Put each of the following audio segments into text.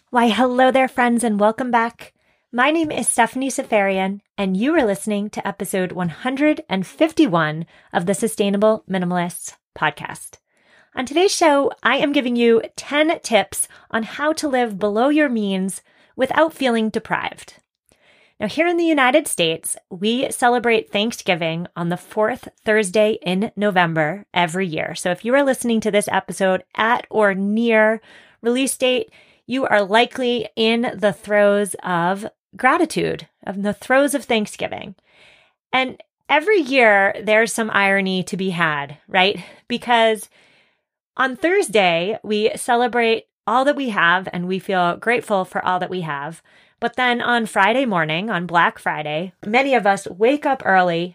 Why, hello there, friends, and welcome back. My name is Stephanie Safarian, and you are listening to episode 151 of the Sustainable Minimalists podcast. On today's show, I am giving you 10 tips on how to live below your means without feeling deprived. Now, here in the United States, we celebrate Thanksgiving on the fourth Thursday in November every year. So if you are listening to this episode at or near release date, you are likely in the throes of gratitude, of the throes of Thanksgiving. And every year there's some irony to be had, right? Because on Thursday, we celebrate all that we have and we feel grateful for all that we have. But then on Friday morning, on Black Friday, many of us wake up early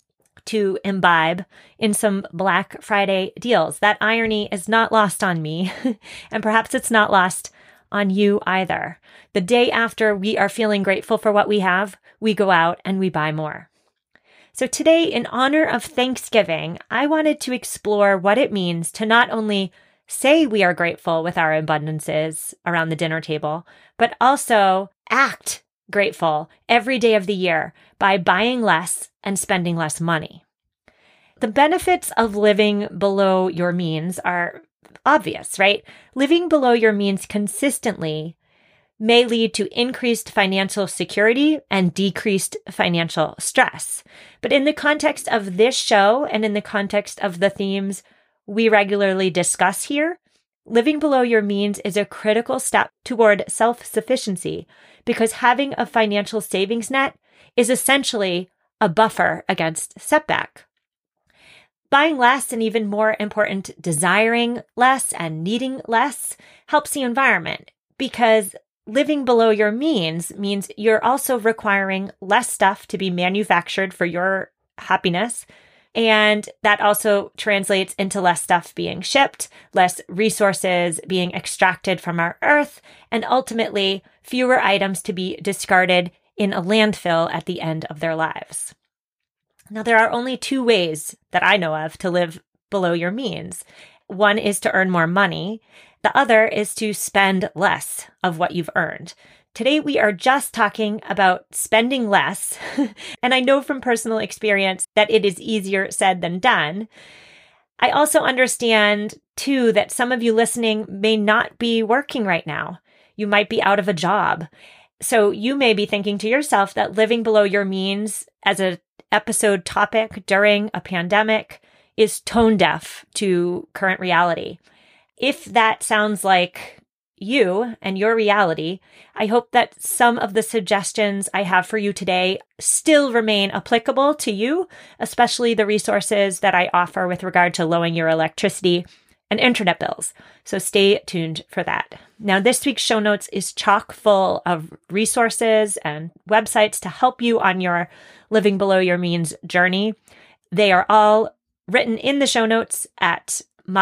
to imbibe in some Black Friday deals. That irony is not lost on me, and perhaps it's not lost on you either. The day after we are feeling grateful for what we have, we go out and we buy more. So today, in honor of Thanksgiving, I wanted to explore what it means to not only say we are grateful with our abundances around the dinner table, but also act grateful every day of the year by buying less and spending less money. The benefits of living below your means are obvious, right? Living below your means consistently may lead to increased financial security and decreased financial stress. But in the context of this show and in the context of the themes we regularly discuss here, living below your means is a critical step toward self-sufficiency because having a financial savings net is essentially a buffer against setback. Buying less and, even more important, desiring less and needing less helps the environment because living below your means you're also requiring less stuff to be manufactured for your happiness. And that also translates into less stuff being shipped, less resources being extracted from our earth, and ultimately fewer items to be discarded in a landfill at the end of their lives. Now, there are only two ways that I know of to live below your means. One is to earn more money. The other is to spend less of what you've earned. Today, we are just talking about spending less. And I know from personal experience that it is easier said than done. I also understand, too, that some of you listening may not be working right now. You might be out of a job. So you may be thinking to yourself that living below your means as an episode topic during a pandemic is tone deaf to current reality. If that sounds like you and your reality, I hope that some of the suggestions I have for you today still remain applicable to you, especially the resources that I offer with regard to lowering your electricity and internet bills. So stay tuned for that. Now, this week's show notes is chock full of resources and websites to help you on your living below your means journey. They are all written in the show notes at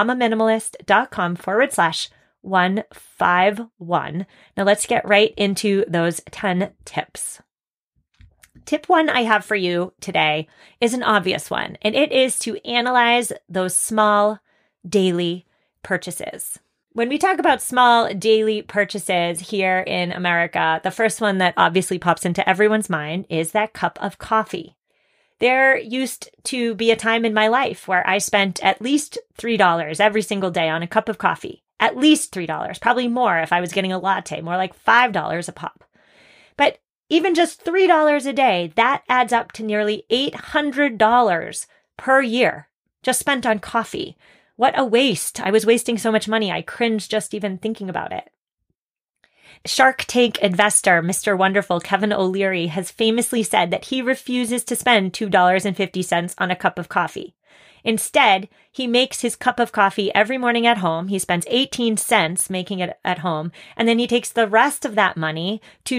mamaminimalist.com/151. Now let's get right into those 10 tips. Tip 1 I have for you today is an obvious one, and it is to analyze those small daily purchases. When we talk about small daily purchases here in America, the first one that obviously pops into everyone's mind is that cup of coffee. There used to be a time in my life where I spent at least $3 every single day on a cup of coffee. At least $3, probably more if I was getting a latte, more like $5 a pop. But even just $3 a day, that adds up to nearly $800 per year just spent on coffee. What a waste. I was wasting so much money. I cringe just even thinking about it. Shark Tank investor, Mr. Wonderful Kevin O'Leary, has famously said that he refuses to spend $2.50 on a cup of coffee. Instead, he makes his cup of coffee every morning at home. He spends 18 cents making it at home, and then he takes the rest of that money,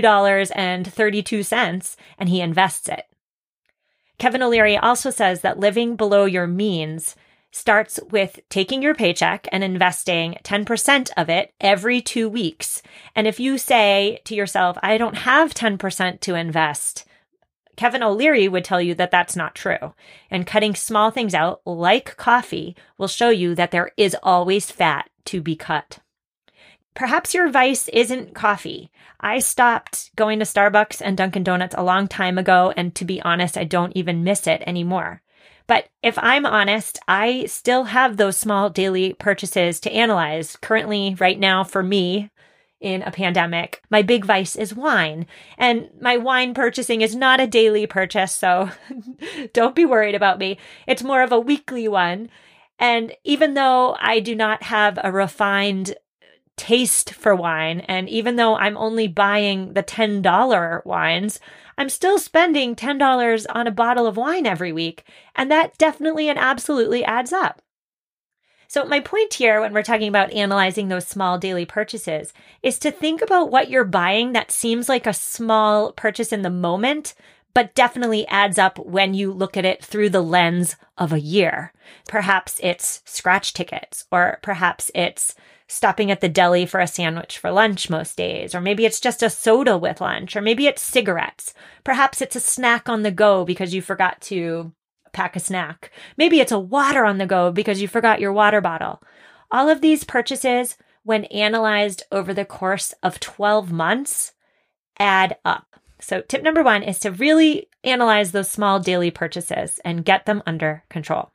$2.32, and he invests it. Kevin O'Leary also says that living below your means starts with taking your paycheck and investing 10% of it every 2 weeks. And if you say to yourself, I don't have 10% to invest, Kevin O'Leary would tell you that that's not true. And cutting small things out, like coffee, will show you that there is always fat to be cut. Perhaps your vice isn't coffee. I stopped going to Starbucks and Dunkin' Donuts a long time ago, and to be honest, I don't even miss it anymore. But if I'm honest, I still have those small daily purchases to analyze. Currently, right now, for me, in a pandemic, my big vice is wine. And my wine purchasing is not a daily purchase, so don't be worried about me. It's more of a weekly one. And even though I do not have a refined taste for wine, and even though I'm only buying the $10 wines, I'm still spending $10 on a bottle of wine every week. And that definitely and absolutely adds up. So my point here when we're talking about analyzing those small daily purchases is to think about what you're buying that seems like a small purchase in the moment, but definitely adds up when you look at it through the lens of a year. Perhaps it's scratch tickets, or perhaps it's stopping at the deli for a sandwich for lunch most days, or maybe it's just a soda with lunch, or maybe it's cigarettes. Perhaps it's a snack on the go because you forgot to pack a snack. Maybe it's a water on the go because you forgot your water bottle. All of these purchases, when analyzed over the course of 12 months, add up. So tip number 1 is to really analyze those small daily purchases and get them under control.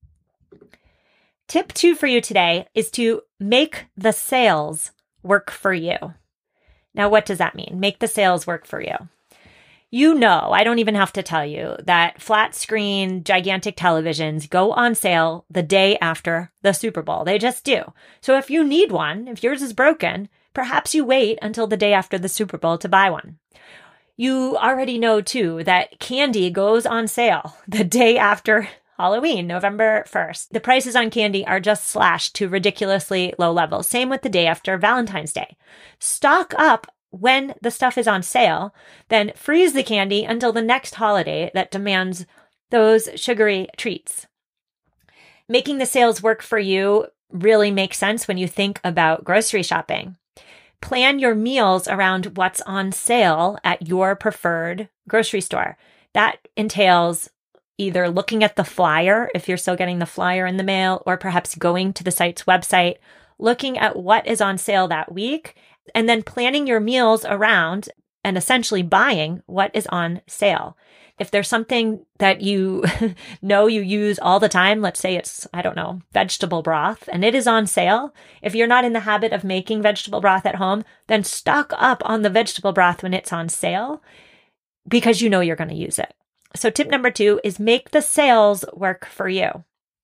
Tip 2 for you today is to make the sales work for you. Now, what does that mean? Make the sales work for you. You know, I don't even have to tell you that flat screen, gigantic televisions go on sale the day after the Super Bowl. They just do. So if you need one, if yours is broken, perhaps you wait until the day after the Super Bowl to buy one. You already know too that candy goes on sale the day after Halloween, November 1st. The prices on candy are just slashed to ridiculously low levels. Same with the day after Valentine's Day. Stock up when the stuff is on sale, then freeze the candy until the next holiday that demands those sugary treats. Making the sales work for you really makes sense when you think about grocery shopping. Plan your meals around what's on sale at your preferred grocery store. That entails either looking at the flyer, if you're still getting the flyer in the mail, or perhaps going to the site's website, looking at what is on sale that week, and then planning your meals around and essentially buying what is on sale. If there's something that you know you use all the time, let's say it's, vegetable broth, and it is on sale. If you're not in the habit of making vegetable broth at home, then stock up on the vegetable broth when it's on sale because you know you're going to use it. So tip number 2 is make the sales work for you.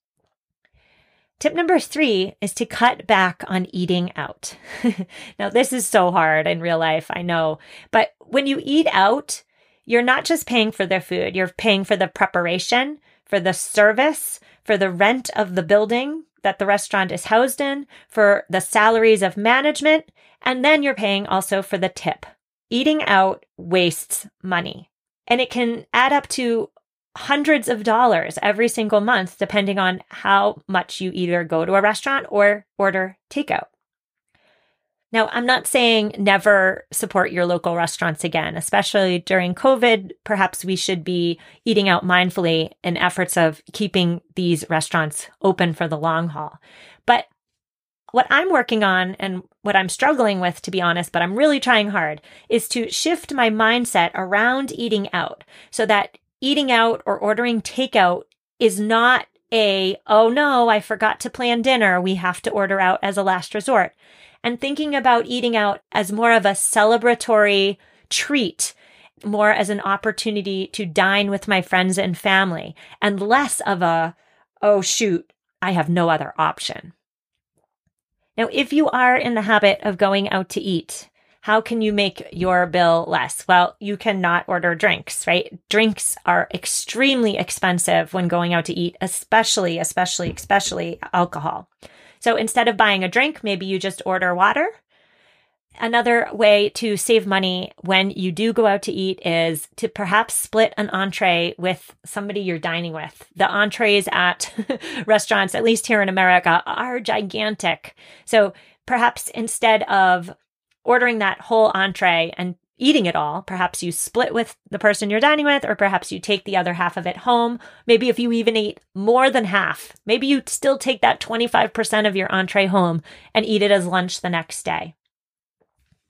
Tip number 3 is to cut back on eating out. Now, this is so hard in real life, I know. But when you eat out, you're not just paying for their food. You're paying for the preparation, for the service, for the rent of the building that the restaurant is housed in, for the salaries of management, and then you're paying also for the tip. Eating out wastes money, and it can add up to hundreds of dollars every single month, depending on how much you either go to a restaurant or order takeout. Now, I'm not saying never support your local restaurants again, especially during COVID. Perhaps we should be eating out mindfully in efforts of keeping these restaurants open for the long haul. But what I'm working on and what I'm struggling with, to be honest, but I'm really trying hard, is to shift my mindset around eating out so that eating out or ordering takeout is not oh no, I forgot to plan dinner, we have to order out as a last resort. And thinking about eating out as more of a celebratory treat, more as an opportunity to dine with my friends and family, and less of oh shoot, I have no other option. Now, if you are in the habit of going out to eat, how can you make your bill less? Well, you cannot order drinks, right? Drinks are extremely expensive when going out to eat, especially alcohol. So instead of buying a drink, maybe you just order water. Another way to save money when you do go out to eat is to perhaps split an entree with somebody you're dining with. The entrees at restaurants, at least here in America, are gigantic. So perhaps instead of ordering that whole entree and eating it all, perhaps you split with the person you're dining with, or perhaps you take the other half of it home. Maybe if you even eat more than half, maybe you still take that 25% of your entree home and eat it as lunch the next day.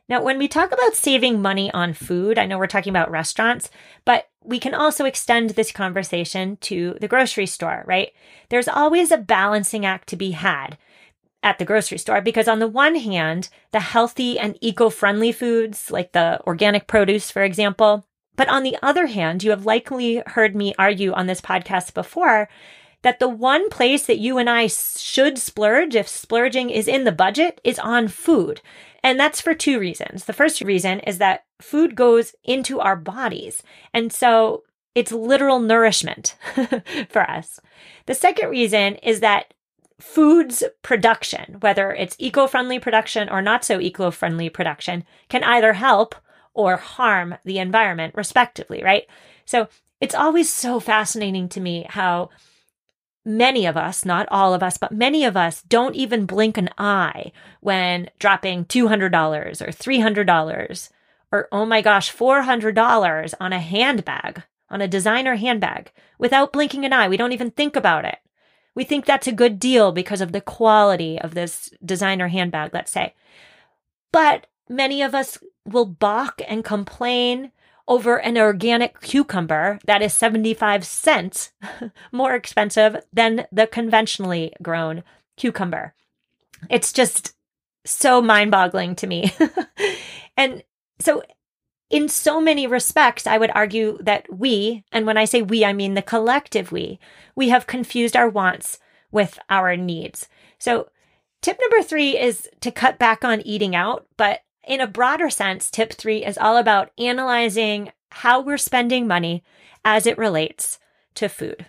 Now, when we talk about saving money on food, I know we're talking about restaurants, but we can also extend this conversation to the grocery store, right? There's always a balancing act to be had at the grocery store because on the one hand, the healthy and eco-friendly foods like the organic produce, for example, but on the other hand, you have likely heard me argue on this podcast before that the one place that you and I should splurge, if splurging is in the budget, is on food. And that's for two reasons. The first reason is that food goes into our bodies. And so it's literal nourishment for us. The second reason is that food's production, whether it's eco-friendly production or not so eco-friendly production, can either help or harm the environment, respectively, right? So it's always so fascinating to me how many of us, not all of us, but many of us don't even blink an eye when dropping $200 or $300 or, oh my gosh, $400 on a handbag, on a designer handbag without blinking an eye. We don't even think about it. We think that's a good deal because of the quality of this designer handbag, let's say. But many of us will balk and complain over an organic cucumber that is 75 cents more expensive than the conventionally grown cucumber. It's just so mind-boggling to me. And so in so many respects, I would argue that we, and when I say we, I mean the collective we have confused our wants with our needs. So tip number 3 is to cut back on eating out, but in a broader sense, tip 3 is all about analyzing how we're spending money as it relates to food.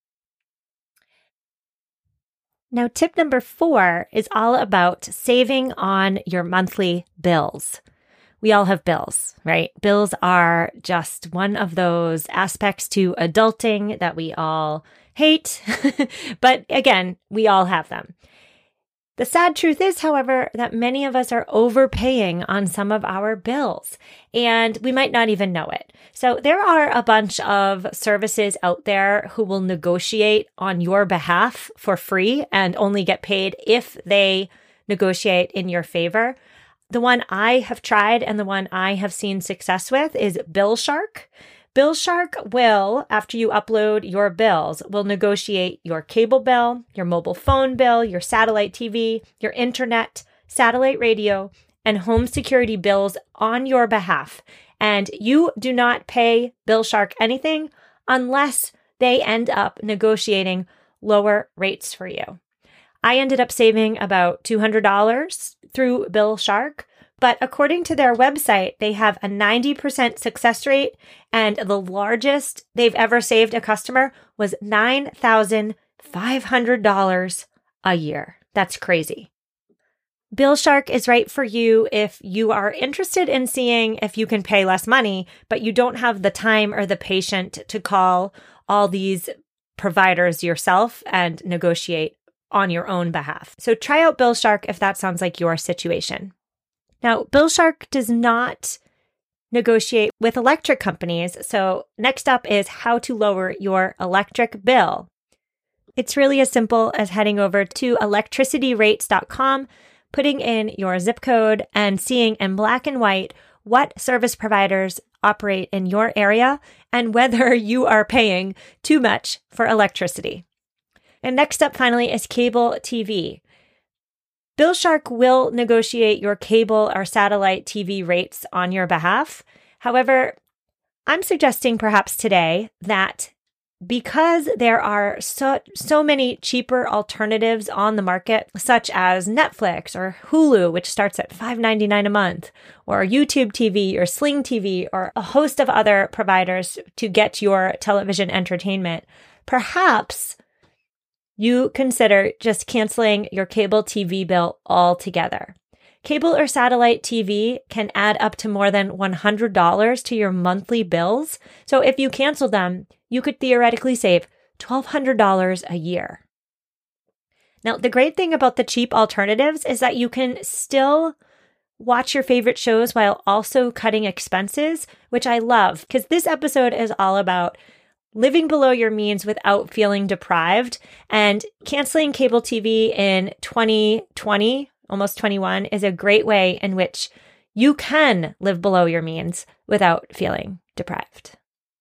Now, tip number 4 is all about saving on your monthly bills. We all have bills, right? Bills are just one of those aspects to adulting that we all hate. But again, we all have them. The sad truth is, however, that many of us are overpaying on some of our bills, and we might not even know it. So there are a bunch of services out there who will negotiate on your behalf for free and only get paid if they negotiate in your favor. The one I have tried and the one I have seen success with is BillShark. BillShark will, after you upload your bills, will negotiate your cable bill, your mobile phone bill, your satellite TV, your internet, satellite radio, and home security bills on your behalf. And you do not pay BillShark anything unless they end up negotiating lower rates for you. I ended up saving about $200 through BillShark. But according to their website, they have a 90% success rate, and the largest they've ever saved a customer was $9,500 a year. That's crazy. BillShark is right for you if you are interested in seeing if you can pay less money, but you don't have the time or the patience to call all these providers yourself and negotiate on your own behalf. So try out BillShark if that sounds like your situation. Now, BillShark does not negotiate with electric companies, so next up is how to lower your electric bill. It's really as simple as heading over to electricityrates.com, putting in your zip code, and seeing in black and white what service providers operate in your area and whether you are paying too much for electricity. And next up, finally, is cable TV. BillShark will negotiate your cable or satellite TV rates on your behalf. However, I'm suggesting perhaps today that because there are so many cheaper alternatives on the market, such as Netflix or Hulu, which starts at $5.99 a month, or YouTube TV or Sling TV, or a host of other providers to get your television entertainment, perhaps you consider just canceling your cable TV bill altogether. Cable or satellite TV can add up to more than $100 to your monthly bills. So if you cancel them, you could theoretically save $1,200 a year. Now, the great thing about the cheap alternatives is that you can still watch your favorite shows while also cutting expenses, which I love because this episode is all about living below your means without feeling deprived, and canceling cable TV in 2020, almost 21, is a great way in which You can live below your means without feeling deprived.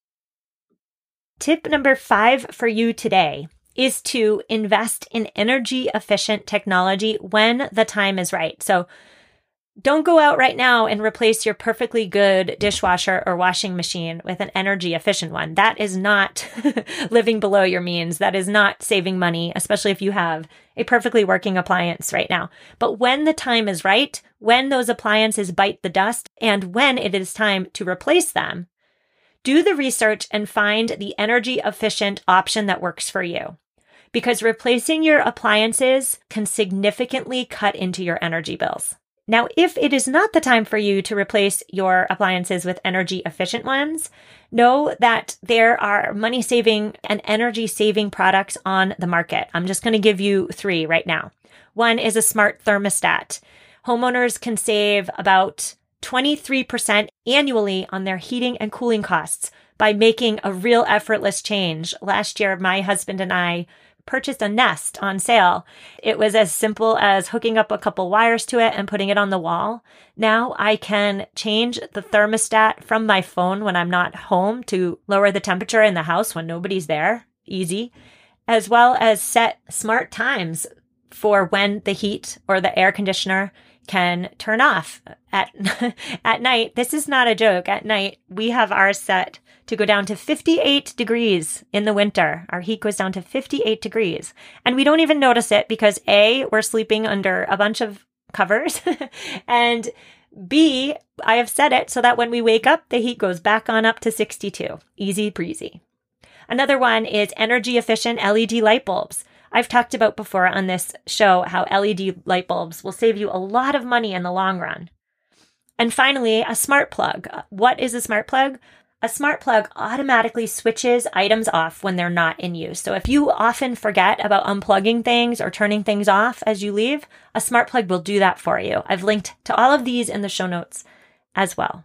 Tip number 5 for you today is to invest in energy efficient technology when the time is right. So don't go out right now and replace your perfectly good dishwasher or washing machine with an energy efficient one. That is not living below your means. That is not saving money, especially if you have a perfectly working appliance right now. But when the time is right, when those appliances bite the dust, and when it is time to replace them, do the research and find the energy efficient option that works for you. Because replacing your appliances can significantly cut into your energy bills. Now, if it is not the time for you to replace your appliances with energy efficient ones, know that there are money saving and energy saving products on the market. I'm just going to give you 3 right now. One is a smart thermostat. Homeowners can save about 23% annually on their heating and cooling costs by making a real effortless change. Last year, my husband and I purchased a Nest on sale. It was as simple as hooking up a couple wires to it and putting it on the wall. Now I can change the thermostat from my phone when I'm not home to lower the temperature in the house when nobody's there. Easy. As well as set smart times for when the heat or the air conditioner can turn off at night. This is not a joke. At night, we have ours set to go down to 58 degrees in the winter. Our heat goes down to 58 degrees. And we don't even notice it because A, we're sleeping under a bunch of covers. And B, I have set it so that when we wake up, the heat goes back on up to 62. Easy breezy. Another one is energy efficient LED light bulbs. I've talked about before on this show how LED light bulbs will save you a lot of money in the long run. And finally, a smart plug. What is a smart plug? A smart plug automatically switches items off when they're not in use. So if you often forget about unplugging things or turning things off as you leave, a smart plug will do that for you. I've linked to all of these in the show notes as well.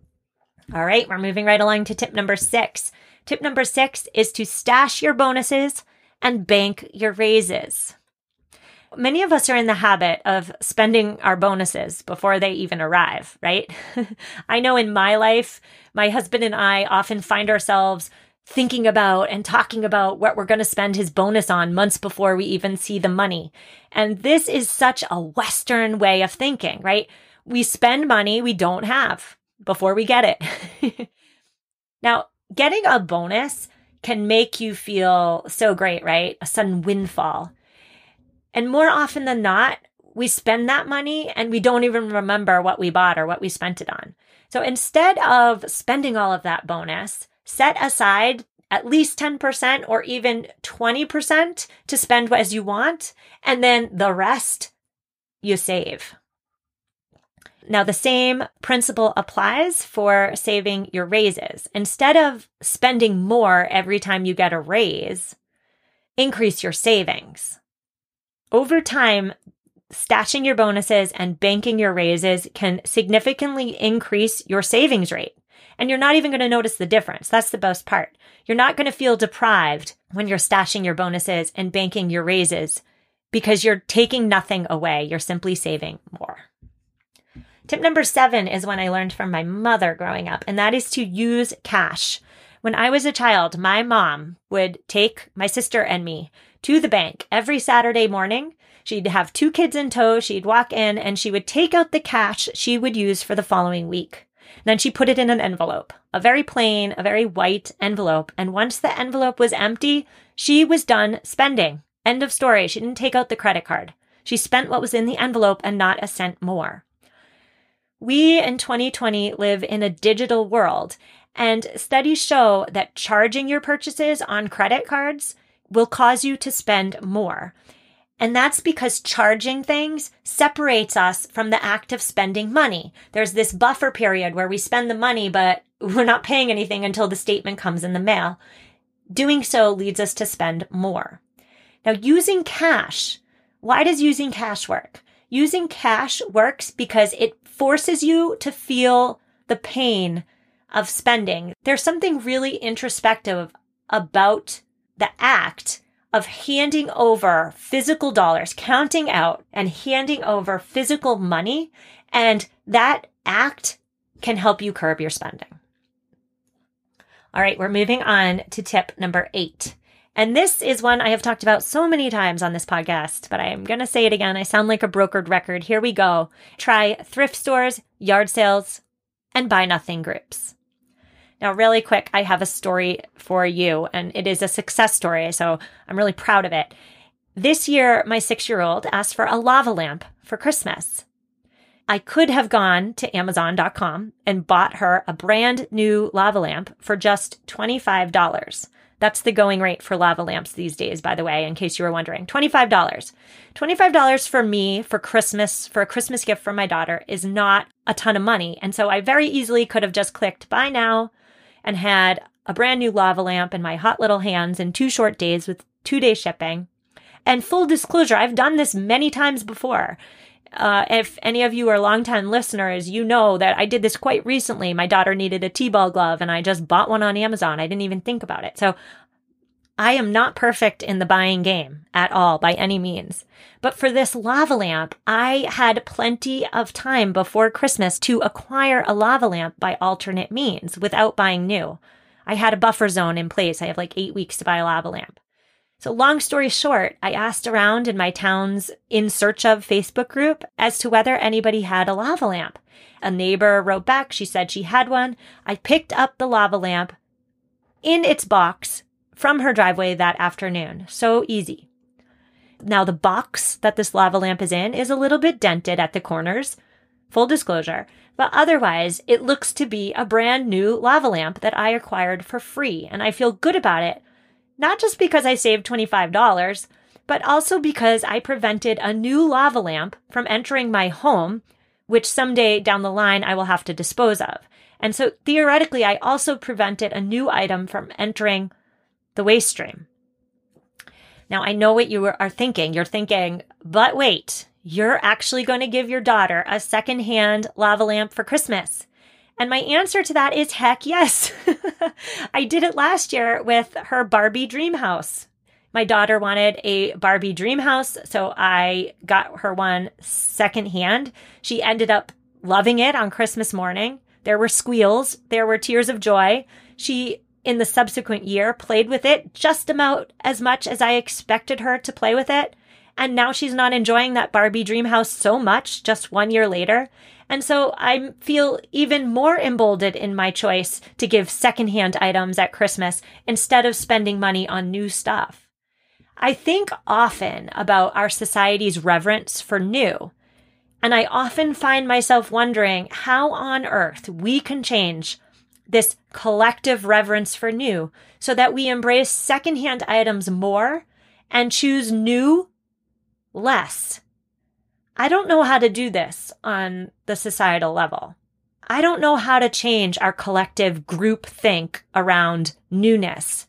All right, we're moving right along to tip number 6. Tip number 6 is to stash your bonuses and bank your raises. Many of us are in the habit of spending our bonuses before they even arrive, right? I know in my life, my husband and I often find ourselves thinking about and talking about what we're going to spend his bonus on months before we even see the money. And this is such a Western way of thinking, right? We spend money we don't have before we get it. Now, getting a bonus can make you feel so great, right? A sudden windfall. And more often than not, we spend that money and we don't even remember what we bought or what we spent it on. So instead of spending all of that bonus, set aside at least 10% or even 20% to spend as you want, and then the rest you save. Now, the same principle applies for saving your raises. Instead of spending more every time you get a raise, increase your savings. Over time, stashing your bonuses and banking your raises can significantly increase your savings rate. And you're not even going to notice the difference. That's the best part. You're not going to feel deprived when you're stashing your bonuses and banking your raises because you're taking nothing away. You're simply saving more. Tip number 7 is one I learned from my mother growing up, and that is to use cash. When I was a child, my mom would take my sister and me to the bank every Saturday morning. She'd have 2 kids in tow. She'd walk in and she would take out the cash she would use for the following week. And then she put it in an envelope, a very plain, a very white envelope. And once the envelope was empty, she was done spending. End of story. She didn't take out the credit card. She spent what was in the envelope and not a cent more. We in 2020 live in a digital world, and studies show that charging your purchases on credit cards will cause you to spend more. And that's because charging things separates us from the act of spending money. There's this buffer period where we spend the money, but we're not paying anything until the statement comes in the mail. Doing so leads us to spend more. Now, using cash. Why does using cash work? Using cash works because it forces you to feel the pain of spending. There's something really introspective about the act of handing over physical dollars, counting out and handing over physical money, And that act can help you curb your spending. All right, we're moving on to tip number 8. And this is one I have talked about so many times on this podcast, but I am going to say it again. I sound like a brokered record. Here we go. Try thrift stores, yard sales, and buy nothing groups. Now, really quick, I have a story for you, and it is a success story, so I'm really proud of it. This year, my 6-year-old asked for a lava lamp for Christmas. I could have gone to Amazon.com and bought her a brand new lava lamp for just $25. That's the going rate for lava lamps these days, by the way, in case you were wondering. $25. $25 for me for Christmas, for a Christmas gift for my daughter, is not a ton of money. And so I very easily could have just clicked buy now and had a brand new lava lamp in my hot little hands in 2 short days with 2-day shipping. And full disclosure, I've done this many times before. If any of you are longtime listeners, you know that I did this quite recently. My daughter needed a T-ball glove and I just bought one on Amazon. I didn't even think about it. So I am not perfect in the buying game at all by any means. But for this lava lamp, I had plenty of time before Christmas to acquire a lava lamp by alternate means without buying new. I had a buffer zone in place. I have like 8 weeks to buy a lava lamp. So long story short, I asked around in my town's In Search Of Facebook group as to whether anybody had a lava lamp. A neighbor wrote back. She said she had one. I picked up the lava lamp in its box from her driveway that afternoon. So easy. Now, the box that this lava lamp is in is a little bit dented at the corners, full disclosure, but otherwise it looks to be a brand new lava lamp that I acquired for free, and I feel good about it. Not just because I saved $25, but also because I prevented a new lava lamp from entering my home, which someday down the line I will have to dispose of. And so theoretically, I also prevented a new item from entering the waste stream. Now, I know what you are thinking. You're thinking, but wait, you're actually going to give your daughter a secondhand lava lamp for Christmas. And my answer to that is heck yes. I did it last year with her Barbie dream house. My daughter wanted a Barbie dream house, so I got her one secondhand. She ended up loving it on Christmas morning. There were squeals. There were tears of joy. She, in the subsequent year, played with it just about as much as I expected her to play with it. And now she's not enjoying that Barbie dream house so much just 1 year later. And so I feel even more emboldened in my choice to give secondhand items at Christmas instead of spending money on new stuff. I think often about our society's reverence for new, and I often find myself wondering how on earth we can change this collective reverence for new so that we embrace secondhand items more and choose new less. I don't know how to do this on the societal level. I don't know how to change our collective group think around newness.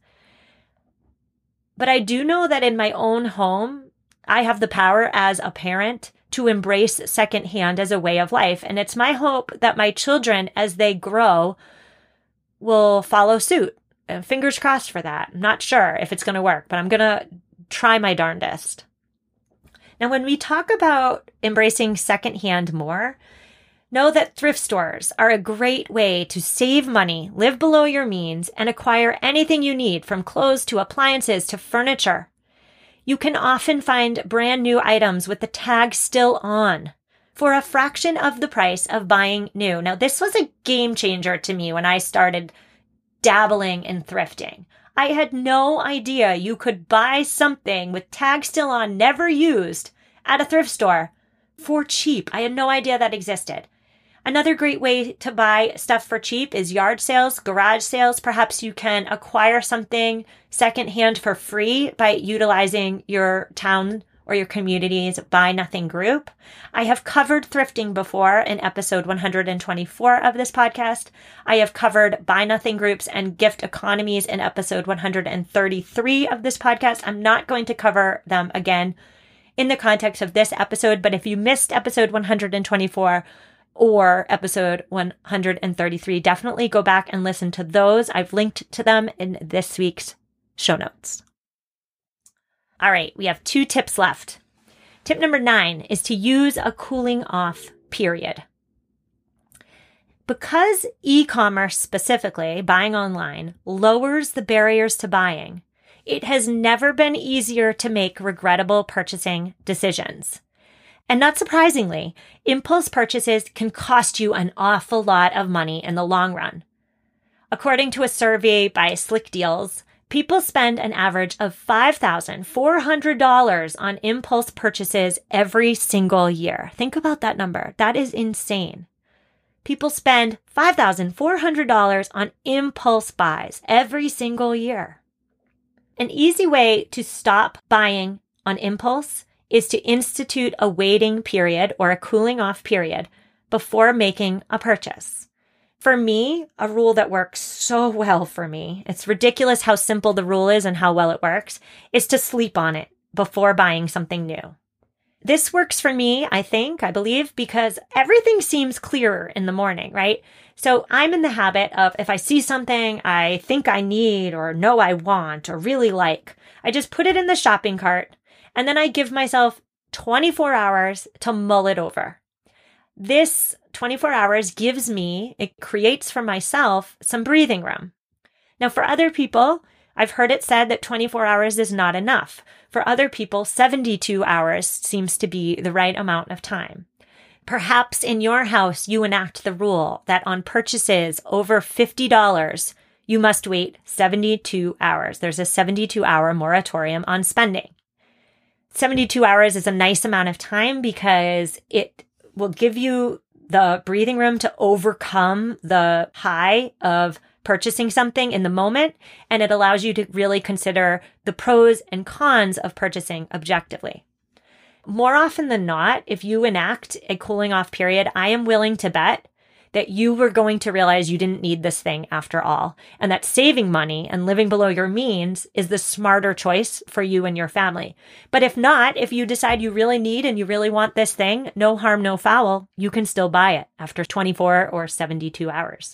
But I do know that in my own home, I have the power as a parent to embrace secondhand as a way of life. And it's my hope that my children, as they grow, will follow suit. And fingers crossed for that. I'm not sure if it's going to work, but I'm going to try my darndest. Now, when we talk about embracing secondhand more, know that thrift stores are a great way to save money, live below your means, and acquire anything you need from clothes to appliances to furniture. You can often find brand new items with the tag still on for a fraction of the price of buying new. Now, this was a game changer to me when I started dabbling in thrifting. I had no idea you could buy something with tag still on, never used, at a thrift store for cheap. I had no idea that existed. Another great way to buy stuff for cheap is yard sales, garage sales. Perhaps you can acquire something secondhand for free by utilizing your town or your community's Buy Nothing group. I have covered thrifting before in episode 124 of this podcast. I have covered Buy Nothing groups and gift economies in episode 133 of this podcast. I'm not going to cover them again in the context of this episode, but if you missed episode 124 or episode 133, definitely go back and listen to those. I've linked to them in this week's show notes. All right, we have 2 tips left. Tip number 9 is to use a cooling off period. Because e-commerce specifically, buying online, lowers the barriers to buying, it has never been easier to make regrettable purchasing decisions. And not surprisingly, impulse purchases can cost you an awful lot of money in the long run. According to a survey by Slick Deals, people spend an average of $5,400 on impulse purchases every single year. Think about that number. That is insane. People spend $5,400 on impulse buys every single year. An easy way to stop buying on impulse is to institute a waiting period or a cooling off period before making a purchase. For me, a rule that works so well for me, it's ridiculous how simple the rule is and how well it works, is to sleep on it before buying something new. This works for me, I believe, because everything seems clearer in the morning, right? So I'm in the habit of, if I see something I think I need or know I want or really like, I just put it in the shopping cart and then I give myself 24 hours to mull it over. This 24 hours it creates for myself some breathing room. Now, for other people, I've heard it said that 24 hours is not enough. For other people, 72 hours seems to be the right amount of time. Perhaps in your house, you enact the rule that on purchases over $50, you must wait 72 hours. There's a 72-hour moratorium on spending. 72 hours is a nice amount of time because it will give you the breathing room to overcome the high of purchasing something in the moment, and it allows you to really consider the pros and cons of purchasing objectively. More often than not, if you enact a cooling off period, I am willing to bet that you were going to realize you didn't need this thing after all, and that saving money and living below your means is the smarter choice for you and your family. But if not, if you decide you really need and you really want this thing, no harm, no foul, you can still buy it after 24 or 72 hours.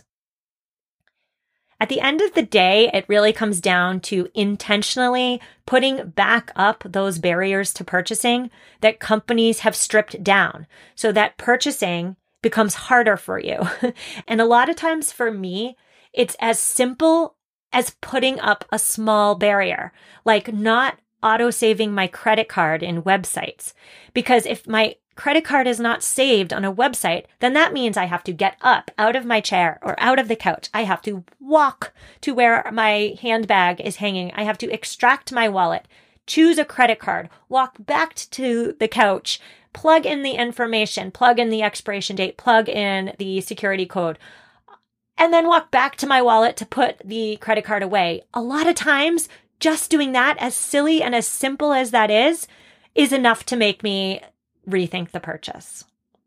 At the end of the day, it really comes down to intentionally putting back up those barriers to purchasing that companies have stripped down so that purchasing becomes harder for you. And a lot of times for me, it's as simple as putting up a small barrier, like not auto-saving my credit card in websites. Because if my credit card is not saved on a website, then that means I have to get up out of my chair or out of the couch. I have to walk to where my handbag is hanging. I have to extract my wallet, choose a credit card, walk back to the couch, plug in the information, plug in the expiration date, plug in the security code, and then walk back to my wallet to put the credit card away. A lot of times, just doing that, as silly and as simple as that is enough to make me rethink the purchase.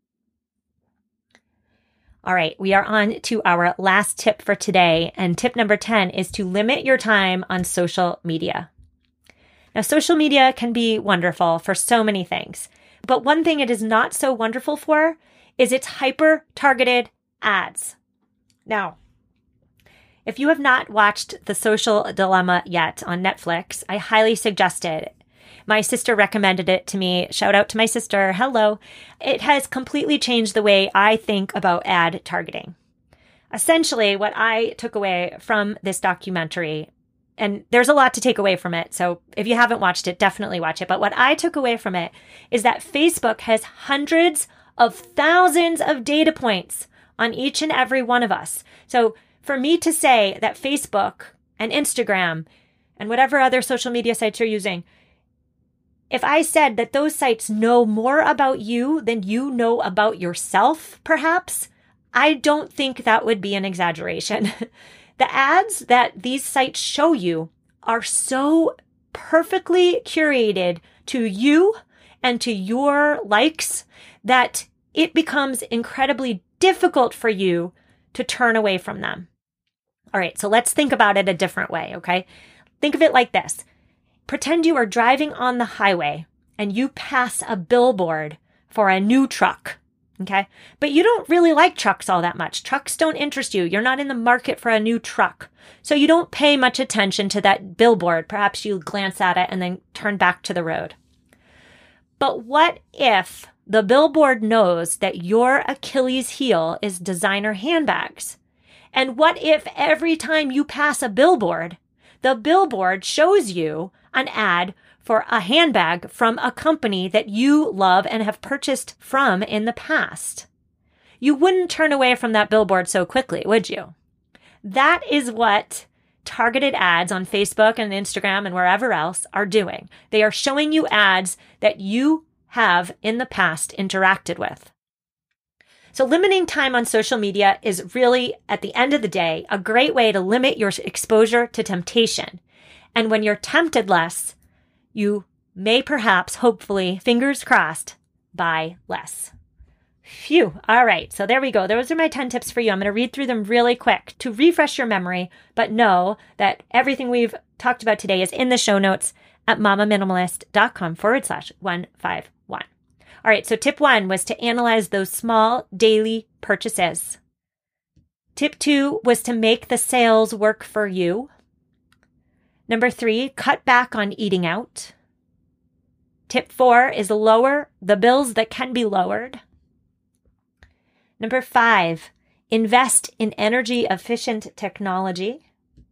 All right, we are on to our last tip for today, and tip number 10 is to limit your time on social media. Now, social media can be wonderful for so many things. But one thing it is not so wonderful for is its hyper-targeted ads. Now, if you have not watched The Social Dilemma yet on Netflix, I highly suggest it. My sister recommended it to me. Shout out to my sister. Hello. It has completely changed the way I think about ad targeting. Essentially, what I took away from this documentary, and there's a lot to take away from it, so if you haven't watched it, definitely watch it. But what I took away from it is that Facebook has hundreds of thousands of data points on each and every one of us. So for me to say that Facebook and Instagram and whatever other social media sites you're using, if I said that those sites know more about you than you know about yourself, perhaps, I don't think that would be an exaggeration. The ads that these sites show you are so perfectly curated to you and to your likes that it becomes incredibly difficult for you to turn away from them. All right, so let's think about it a different way, okay? Think of it like this. Pretend you are driving on the highway and you pass a billboard for a new truck. Okay. But you don't really like trucks all that much. Trucks don't interest you. You're not in the market for a new truck. So you don't pay much attention to that billboard. Perhaps you glance at it and then turn back to the road. But what if the billboard knows that your Achilles heel is designer handbags? And what if every time you pass a billboard, the billboard shows you an ad for a handbag from a company that you love and have purchased from in the past? You wouldn't turn away from that billboard so quickly, would you? That is what targeted ads on Facebook and Instagram and wherever else are doing. They are showing you ads that you have in the past interacted with. So limiting time on social media is really, at the end of the day, a great way to limit your exposure to temptation. And when you're tempted less, you may perhaps, hopefully, fingers crossed, buy less. Phew. All right. So there we go. Those are my 10 tips for you. I'm going to read through them really quick to refresh your memory, but know that everything we've talked about today is in the show notes at mamaminimalist.com/151. All right. So tip 1 was to analyze those small daily purchases. Tip 2 was to make the sales work for you. Number 3, cut back on eating out. Tip 4 is lower the bills that can be lowered. Number 5, invest in energy-efficient technology.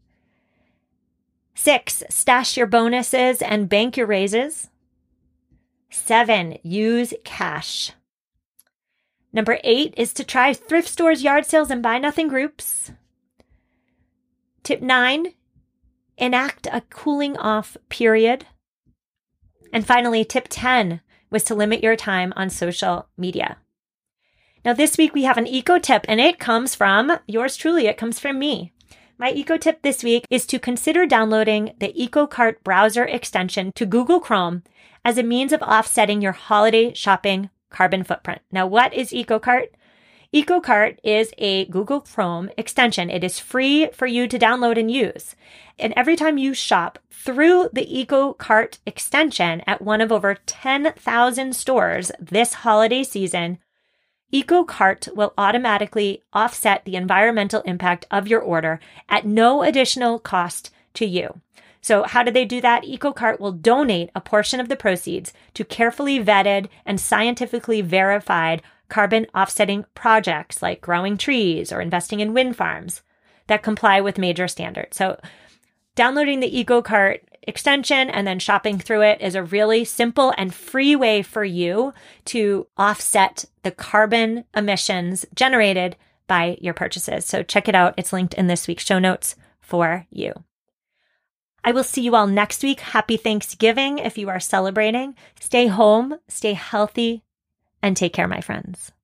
6, stash your bonuses and bank your raises. 7, use cash. Number 8 is to try thrift stores, yard sales, and buy nothing groups. Tip 9, enact a cooling off period. And finally, tip 10 was to limit your time on social media. Now, this week we have an eco tip, and it comes from yours truly. It comes from me. My eco tip this week is to consider downloading the EcoCart browser extension to Google Chrome as a means of offsetting your holiday shopping carbon footprint. Now, what is EcoCart? EcoCart is a Google Chrome extension. It is free for you to download and use. And every time you shop through the EcoCart extension at one of over 10,000 stores this holiday season, EcoCart will automatically offset the environmental impact of your order at no additional cost to you. So how do they do that? EcoCart will donate a portion of the proceeds to carefully vetted and scientifically verified carbon offsetting projects like growing trees or investing in wind farms that comply with major standards. So downloading the EcoCart extension and then shopping through it is a really simple and free way for you to offset the carbon emissions generated by your purchases. So check it out. It's linked in this week's show notes for you. I will see you all next week. Happy Thanksgiving if you are celebrating. Stay home, stay healthy, and take care, my friends.